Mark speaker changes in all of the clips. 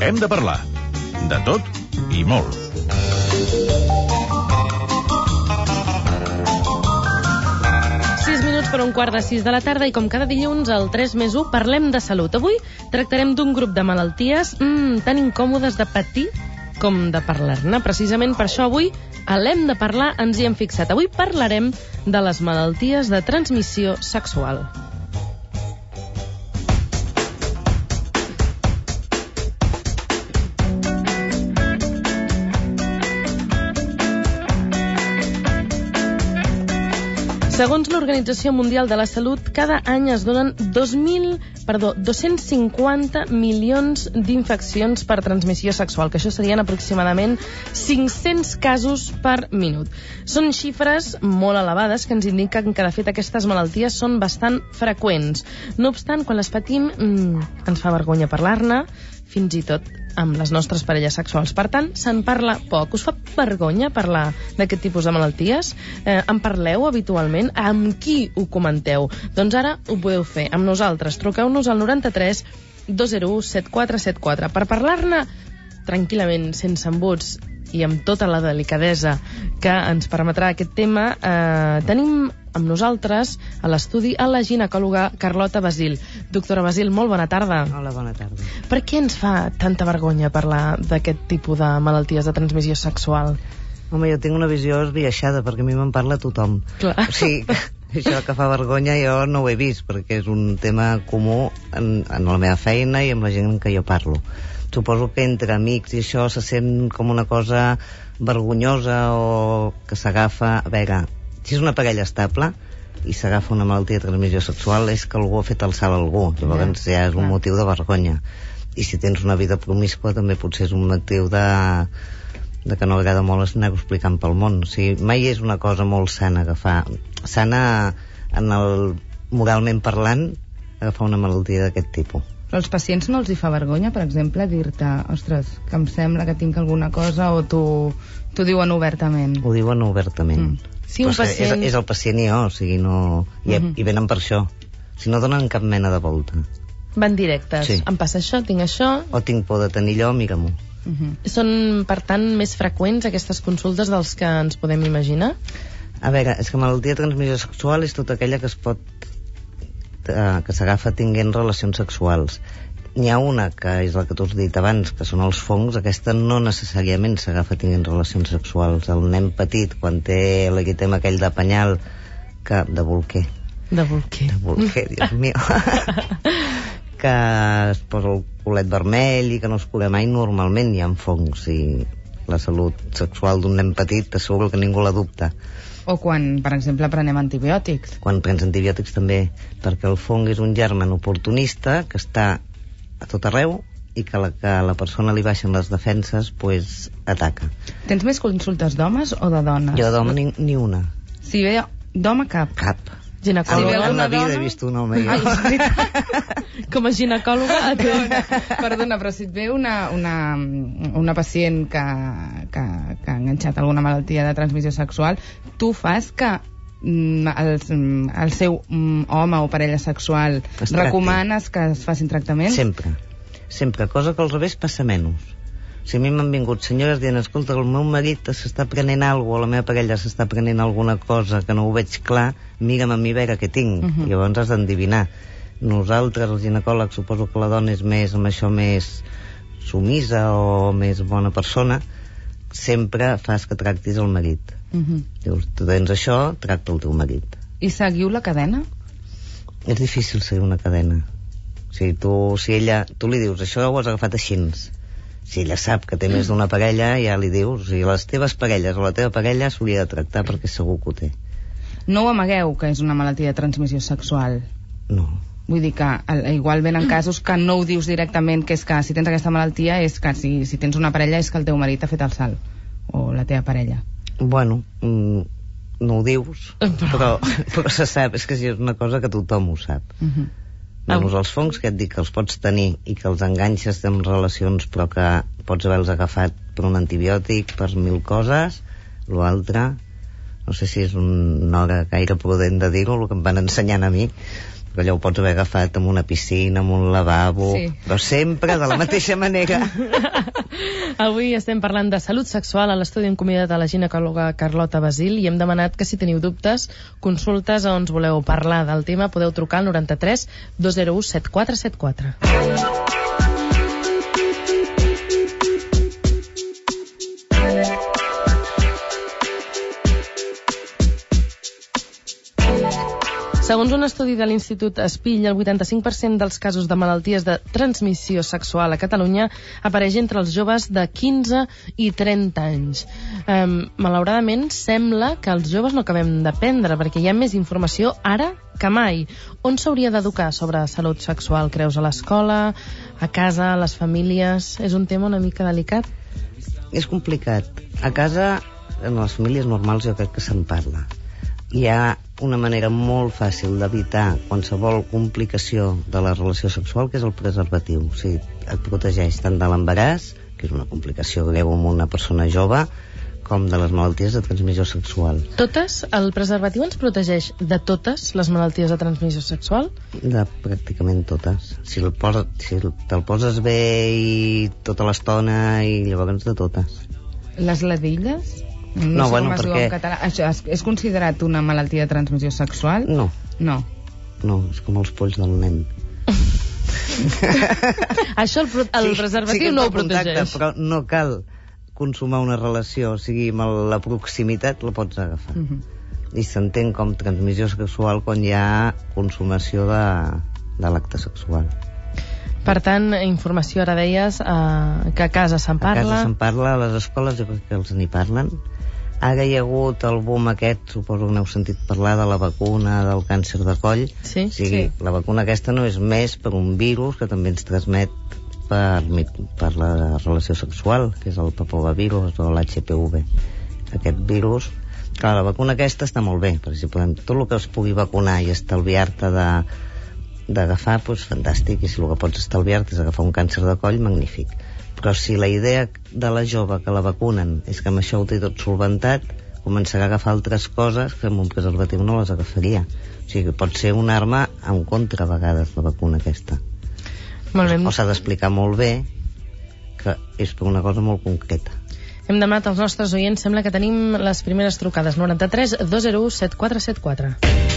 Speaker 1: Hem de parlar. De tot i molt.
Speaker 2: Per 5:15 de la tarda i com cada dilluns al 3+1 parlem de salut. Avui tractarem d'un grup de malalties tan incòmodes de patir com de parlar-ne. Precisament per això avui a l'Hem de parlar ens hi hem fixat. Avui parlarem de les malalties de transmissió sexual. Segons l'Organització Mundial de la Salut, cada any es donen 250 milions d'infeccions per transmissió sexual, que això serien aproximadament 500 casos per minut. Són xifres molt elevades que ens indiquen que, de fet, aquestes malalties són bastant freqüents. No obstant, quan les patim, ens fa vergonya parlar-ne, fins i tot amb les nostres parelles sexuals. Per tant, se'n parla poc. Us fa vergonya parlar d'aquest tipus de malalties? En parleu habitualment? Amb qui ho comenteu? Doncs ara ho podeu fer amb nosaltres. Truqueu-nos al 93 201 7474 per parlar-ne tranquil·lament, sense embuts i amb tota la delicadesa que ens permetrà aquest tema. Tenim amb nosaltres a l'estudi a la ginecòloga Carlota Basil. Doctora Basil, molt bona tarda.
Speaker 3: Hola, bona tarda.
Speaker 2: Per què ens fa tanta vergonya parlar d'aquest tipus de malalties de transmissió sexual?
Speaker 3: Home, jo tinc una visió esbiaixada, perquè a mi me'n parla tothom.
Speaker 2: Clar.
Speaker 3: O sigui, això que fa vergonya jo no ho he vist, perquè és un tema comú en la meva feina i amb la gent que jo parlo. Suposo que entre amics i això se sent com una cosa vergonyosa o que s'agafa... A veure, si és una parella estable i s'agafa una malaltia de transmissió sexual és que algú ha fet el salt a algú. Llavors ja és un motiu de vergonya. I si tens una vida promíscua també potser és un motiu de que no agrada molt anar-ho explicant pel món. O sigui, mai és una cosa molt sana agafar. Sana moralment parlant, agafar una malaltia d'aquest tipus.
Speaker 4: Però als pacients no els hi fa vergonya, per exemple, dir-te, ostres, que em sembla que tinc alguna cosa, o t'ho diuen obertament?
Speaker 3: Ho diuen obertament.
Speaker 2: Sí, un pacient...
Speaker 3: És el pacient i jo, o sigui, no... I venen per això. Si no donen cap mena de volta.
Speaker 2: Van directes.
Speaker 3: Sí.
Speaker 2: Em passa això, tinc això...
Speaker 3: O tinc por de tenir allò, mira-m'ho.
Speaker 2: Són, per tant, més freqüents aquestes consultes dels que ens podem imaginar?
Speaker 3: A veure, és que malaltia de transmissió sexual és tota aquella que es pot... que s'agafa tinguent relacions sexuals. N'hi ha una, que és la que tu has dit abans, que són els fongs. Aquesta no necessàriament s'agafa tinguent relacions sexuals. El nen petit, quan té l'equitem aquell de penyal, de bolquer.
Speaker 2: De bolquer.
Speaker 3: De bolquer, Dios mío. Que es posa el culet vermell i que no es cura mai, normalment hi ha fongs. I la salut sexual d'un nen petit t'asseguro que ningú la dubta.
Speaker 4: O quan, per exemple, prenem antibiòtics.
Speaker 3: Quan prens antibiòtics també, perquè el fong és un germen oportunista que està a tot arreu i que la persona li baixen les defenses, pues ataca.
Speaker 4: Tens més consultes d'homes o de dones?
Speaker 3: Jo d'home ni una.
Speaker 4: Si ve d'home, cap.
Speaker 3: Cap.
Speaker 2: Ginecòloga.
Speaker 3: En la vida he vist un home.
Speaker 2: Com a ginecòloga...
Speaker 4: Perdona, però si et ve una pacient que ha enganxat alguna malaltia de transmissió sexual, tu fas que el seu home o parella sexual recomanes que es facin tractament?
Speaker 3: Sempre, cosa que al revés passa menys. Si a mi m'han vingut senyores dient, escolta, el meu marit s'està prenent alguna cosa, o la meva parella s'està prenent alguna cosa que no ho veig clar, mira'm a mi a veure què tinc. Llavors has d'endevinar. Nosaltres, els ginecòlegs, suposo que la dona és més, amb això, més sumisa o més bona persona, sempre fas que tractis el marit. Dius, tu tens això, tracta el teu marit.
Speaker 4: I seguiu la cadena?
Speaker 3: És difícil seguir una cadena. O sigui, tu li dius, això ho has agafat així. Si ella sap que té més d'una parella, ja li dius, o sigui, les teves parelles o la teva parella s'hauria de tractar perquè segur que ho té.
Speaker 4: No ho amagueu, que és una malaltia de transmissió sexual?
Speaker 3: No.
Speaker 4: Vull dir que igual venen casos que no ho dius directament, que és que si tens aquesta malaltia és que si tens una parella és que el teu marit ha fet el salt, o la teva parella.
Speaker 3: Bueno, no ho dius, però se sap, és que és una cosa que tothom ho sap. Menys els fongs, que et dic que els pots tenir i que els enganxes amb relacions però que pots haver-los agafat per un antibiòtic, per 1000 coses. L'altre, no sé si és una hora gaire prudent de dir-ho, el que em van ensenyant a mi, però allò ho pots haver agafat en una piscina, en un lavabo,
Speaker 4: Sí.
Speaker 3: però sempre de la mateixa manera.
Speaker 2: Avui estem parlant de salut sexual. A l'estudi hem convidat a la ginecòloga Carlota Basil i hem demanat que si teniu dubtes, consultes o ens voleu parlar del tema, podeu trucar al 93 201 7474. Segons un estudi de l'Institut Espill, el 85% dels casos de malalties de transmissió sexual a Catalunya apareix entre els joves de 15 i 30 anys. Malauradament, sembla que els joves no acabem d'aprendre, perquè hi ha més informació ara que mai. On s'hauria d'educar sobre salut sexual, creus? A l'escola, a casa, a les famílies? És un tema una mica delicat?
Speaker 3: És complicat. A casa, en les famílies normals, jo crec que se'n parla. Hi ha una manera molt fàcil d'evitar qualsevol complicació de la relació sexual, que és el preservatiu. O sigui, et protegeix tant de l'embaràs, que és una complicació greu amb una persona jove, com de les malalties de transmissió sexual.
Speaker 2: Totes? El preservatiu ens protegeix de totes les malalties de transmissió sexual?
Speaker 3: De pràcticament totes. Si te'l poses bé i tota l'estona, i llavors de totes.
Speaker 4: Les ladilles?
Speaker 3: No,
Speaker 4: sé
Speaker 3: bueno,
Speaker 4: com es diu
Speaker 3: perquè...
Speaker 4: en català. Això és considerat una malaltia de transmissió sexual?
Speaker 3: No,
Speaker 4: No.
Speaker 3: és com els polls del nen.
Speaker 2: Això el preservatiu
Speaker 3: que
Speaker 2: no ho
Speaker 3: té contacte,
Speaker 2: protegeix.
Speaker 3: però no cal consumar una relació, o sigui, amb la proximitat la pots agafar. I s'entén com transmissió sexual quan hi ha consumació de l'acte sexual.
Speaker 2: Per tant, informació, ara deies, que a casa se'n
Speaker 3: A casa
Speaker 2: parla.
Speaker 3: se'n parla, a les escoles jo crec que els n'hi parlen. Ara hi ha hagut el boom aquest, suposo que n'heu sentit parlar, de la vacuna del càncer de coll.
Speaker 2: Sí,
Speaker 3: O sigui,
Speaker 4: sí.
Speaker 3: la vacuna aquesta no és més per un virus que també ens transmet per la relació sexual, que és el papovavirus o l'HPV. Aquest virus... Clar, la vacuna aquesta està molt bé, perquè si podem, tot el que es pugui vacunar i estalviar-te d'agafar, doncs fantàstic, i si el que pots estalviar-te és agafar un càncer de coll, magnífic. Però si la idea de la jove que la vacunen és que amb això ho té tot solventat, començarà a agafar altres coses que amb un preservatiu no les agafaria. O sigui, pot ser una arma en contra a vegades, la vacuna aquesta.
Speaker 2: Molt bé.
Speaker 3: O s'ha d'explicar molt bé que és per una cosa molt concreta.
Speaker 2: Hem demanat als nostres oients, sembla que tenim les primeres trucades. 93 201 7474.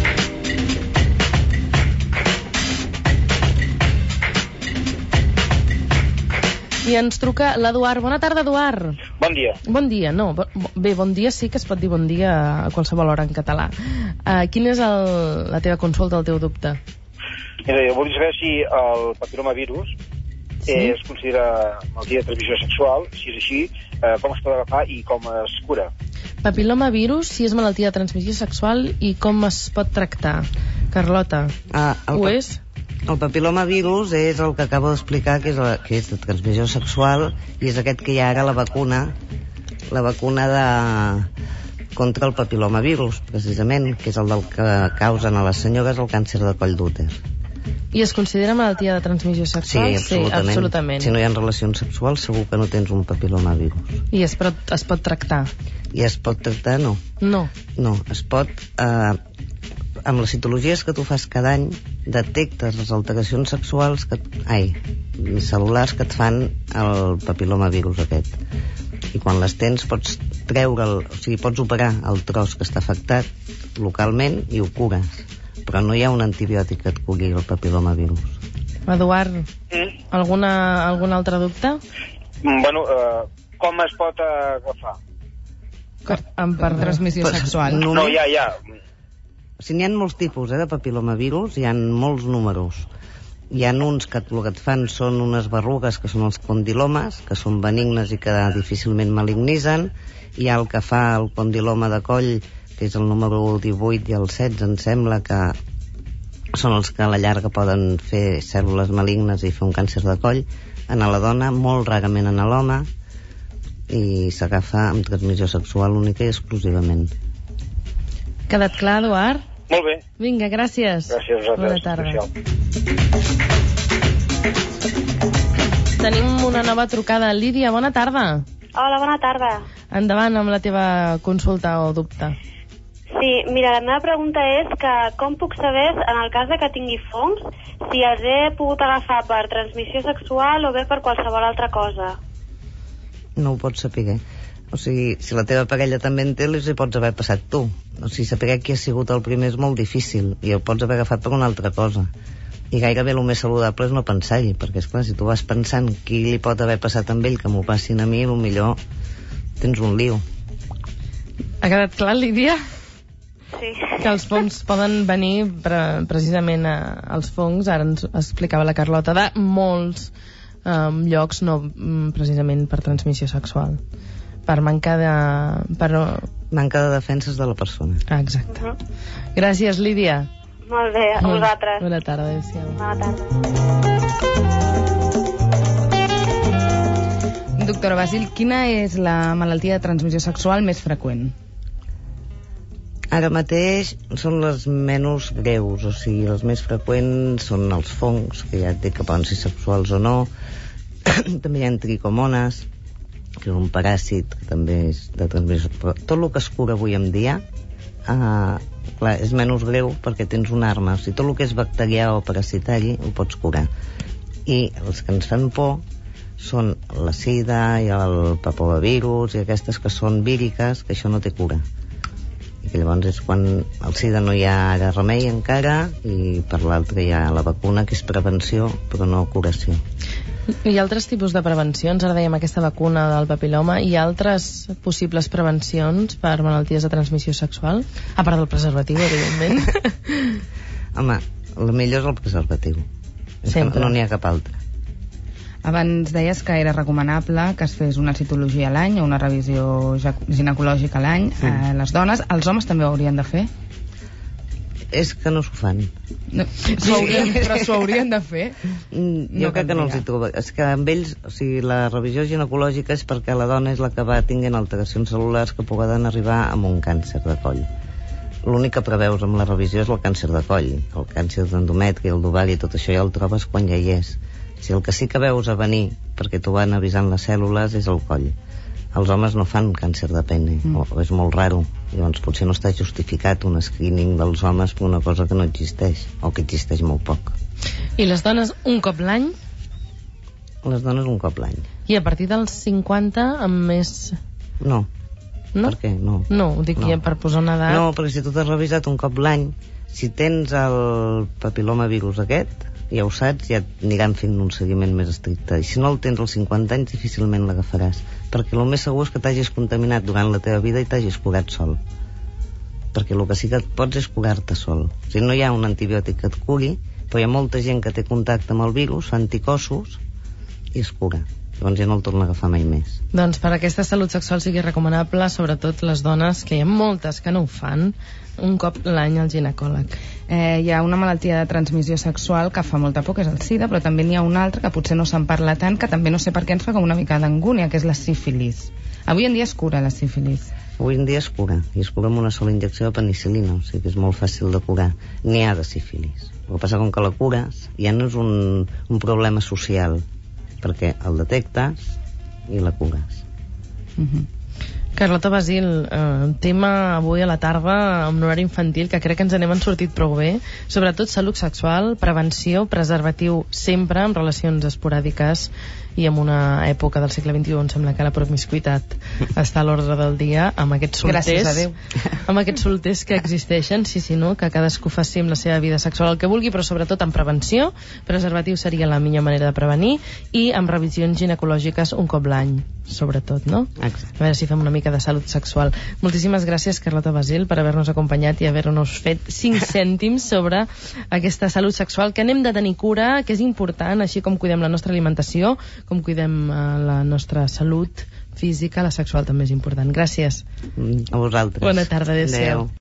Speaker 2: I ens truca l'Eduard. Bona tarda, Eduard.
Speaker 5: Bon dia.
Speaker 2: Bon dia, no. Bé, bon dia sí que es pot dir bon dia a qualsevol hora en català. Quina és la teva consulta, el teu dubte?
Speaker 5: Mira, jo volia saber si el papilomavirus es considera malaltia de transmissió sexual, si és així, com es pot agafar i com es cura.
Speaker 2: Papilomavirus, si és malaltia de transmissió sexual i com es pot tractar? Carlota, ho és?
Speaker 3: El papilomavirus és el que acabo d'explicar, que és de transmissió sexual, i és aquest que hi ha ara la vacuna contra el papilomavirus, precisament, que és el del que causen a les senyores el càncer de coll d'úter.
Speaker 2: I es considera malaltia de transmissió sexual?
Speaker 3: Sí, absolutament. Si no hi ha relacions sexuals, segur que no tens un papilomavirus.
Speaker 2: I es pot tractar?
Speaker 3: I es pot tractar, no.
Speaker 2: No.
Speaker 3: No, es pot... amb les citologies que tu fas cada any, detectes les alteracions sexuals cel·lulars que et fan el papilomavirus aquest. I quan les tens pots treure'l, o sigui, pots operar el tros que està afectat localment i ho cures. Però no hi ha un antibiòtic que et curi el papilomavirus.
Speaker 2: Eduard, algun altre dubte?
Speaker 5: Bueno, com es pot agafar?
Speaker 2: Per
Speaker 4: transmissió sexual.
Speaker 5: No, ja.
Speaker 3: O sigui, n'hi ha molts tipus de papilomavirus, hi ha molts números. Hi ha uns que el que et fan són unes berrugues, que són els condilomes, que són benignes i que difícilment malignitzen. Hi ha el que fa el condiloma de coll, que és el número 18 i el 16, em sembla, que són els que a la llarga poden fer cèl·lules malignes i fer un càncer de coll. En la dona, molt rarament en l'home, i s'agafa amb transmissió sexual única i exclusivament.
Speaker 2: Quedat clar, Eduard?
Speaker 5: Molt bé.
Speaker 2: Vinga, gràcies.
Speaker 5: Gràcies a vosaltres.
Speaker 2: Bona tarda. Tenim una nova trucada. Lídia, bona tarda.
Speaker 6: Hola, bona tarda.
Speaker 2: Endavant amb la teva consulta o dubte.
Speaker 6: Sí, mira, la meva pregunta és que com puc saber, en el cas de que tingui fongs, si els he pogut agafar per transmissió sexual o bé per qualsevol altra cosa?
Speaker 3: No ho pots saber. O sigui, si la teva parella també en té, els hi pots haver passat tu. O sigui, saber qui ha sigut el primer és molt difícil i el pots haver agafat per una altra cosa. I gairebé el més saludable és no pensar-hi, perquè, esclar, si tu vas pensant qui li pot haver passat amb ell que m'ho passin a mi, millor tens un lío.
Speaker 2: Ha quedat clar, Lídia?
Speaker 6: Sí.
Speaker 2: Que els fongs poden venir precisament als fongs, ara ens explicava la Carlota, de molts llocs, no precisament per transmissió sexual, per manca de...
Speaker 3: Manca de defenses de la persona.
Speaker 2: Exacte. Gràcies, Lídia.
Speaker 6: Molt bé, a vosaltres.
Speaker 2: Bona tarda, adéu-siau.
Speaker 6: Bona tarda.
Speaker 4: Doctora Basil, quina és la malaltia de transmissió sexual més freqüent?
Speaker 3: Ara mateix són les menys greus, o sigui, les més freqüents són els fongs, que ja et dic que poden ser sexuals o no. També hi ha tricomones, que és un paràsit, que també és de transmissió. Però tot el que es cura avui en dia, clar, és menys greu perquè tens una arma. O sigui, tot el que és bacterià o parasitari ho pots curar. I els que ens fan por són la sida i el papovirus i aquestes que són víriques, que això no té cura. I que llavors és quan el sida no hi ha ara remei encara, i per l'altre hi ha la vacuna, que és prevenció però no curació.
Speaker 2: Hi ha altres tipus de prevencions, ara dèiem aquesta vacuna del papiloma, i altres possibles prevencions per malalties de transmissió sexual, a part del preservatiu, evidentment.
Speaker 3: Home, el millor és el preservatiu.
Speaker 2: Sempre.
Speaker 3: No n'hi ha cap altre.
Speaker 4: Abans deies que era recomanable que es fes una citologia a l'any o una revisió ginecològica a l'any. Les dones, els homes també ho haurien de fer?
Speaker 3: És que no s'ho fan.
Speaker 4: No, però s'ho haurien de fer?
Speaker 3: Jo crec que no els hi trobo. És que amb ells, o sigui, la revisió ginecològica és perquè la dona és la que va tinguent alteracions cel·lulars que poden arribar amb un càncer de coll. L'únic que preveus amb la revisió és el càncer de coll. El càncer d'endometri, el d'ovari, tot això ja el trobes quan ja hi és. Si el que sí que veus a venir, perquè t'ho van avisant les cèl·lules, és el coll. Els homes no fan càncer de pene, o és molt raro. Llavors potser no està justificat un screening dels homes per una cosa que no existeix, o que existeix molt poc.
Speaker 2: I les dones un cop l'any?
Speaker 3: Les dones un cop l'any.
Speaker 2: I a partir dels 50 amb més...
Speaker 3: No.
Speaker 2: No?
Speaker 3: Per què? No.
Speaker 2: No, ho dic ja per posar una edat.
Speaker 3: No, perquè si tu t'has revisat un cop l'any, si tens el papilomavirus aquest, ja ho saps, ja aniran fent un seguiment més estricte. I si no el tens als 50 anys, difícilment l'agafaràs. Perquè el més segur és que t'hagis contaminat durant la teva vida i t'hagis curat sol. Perquè el que sí que et pots és curar-te sol. O sigui, no hi ha un antibiòtic que et curi, però hi ha molta gent que té contacte amb el virus, fa anticossos, i es cura. Llavors ja no el torna a agafar mai més.
Speaker 2: Doncs per aquesta salut sexual sigui recomanable, sobretot les dones, que hi ha moltes que no ho fan, un cop l'any al ginecòleg.
Speaker 4: Hi ha una malaltia de transmissió sexual que fa molta por, que és el sida, però també n'hi ha una altra que potser no se'n parla tant, que també no sé per què ens fa com una mica d'angúnia, que és la sífilis. Avui en dia es cura la sífilis.
Speaker 3: Avui en dia es cura, i es cura amb una sola injecció de penicil·lina, o sigui que és molt fàcil de curar. N'hi ha de sífilis. El que passa com que la cures ja no és un problema social, perquè el detectes i la cures.
Speaker 2: Carlota Basil, tema avui a la tarda amb un horari infantil que crec que ens n'hem sortit prou bé, sobretot salut sexual, prevenció, preservatiu sempre, amb relacions esporàdiques, i en una època del segle XXI em sembla que la promiscuitat està a l'ordre del dia, amb aquests solters,
Speaker 4: gràcies a Déu,
Speaker 2: amb aquests solters que existeixen, sí, no, que cadascú faci amb la seva vida sexual el que vulgui, però sobretot amb prevenció. Preservatiu seria la millor manera de prevenir, i amb revisions ginecològiques un cop l'any, sobretot, no?
Speaker 3: Exacte.
Speaker 2: A veure si fem una mica de salut sexual. Moltíssimes gràcies, Carlota Basil, per haver-nos acompanyat i haver-nos fet 5 cèntims sobre aquesta salut sexual, que n'hem de tenir cura, que és important, així com cuidem la nostra alimentació, com cuidem la nostra salut física, la sexual també és important. Gràcies.
Speaker 3: A vosaltres.
Speaker 2: Bona tarda, adéu-siau.
Speaker 3: Adéu.